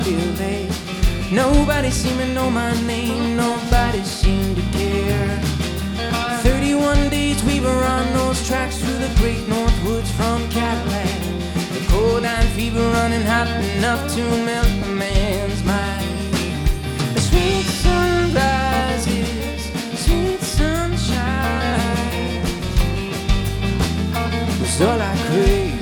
till late. Nobody seemed to know my name, nobody seemed to care. 31 days we were on those tracks through the great north woods from Cadillac. The cold iron fever running hot enough to melt a man's mind. The sweet sunrises, sweet sunshine was all I craved.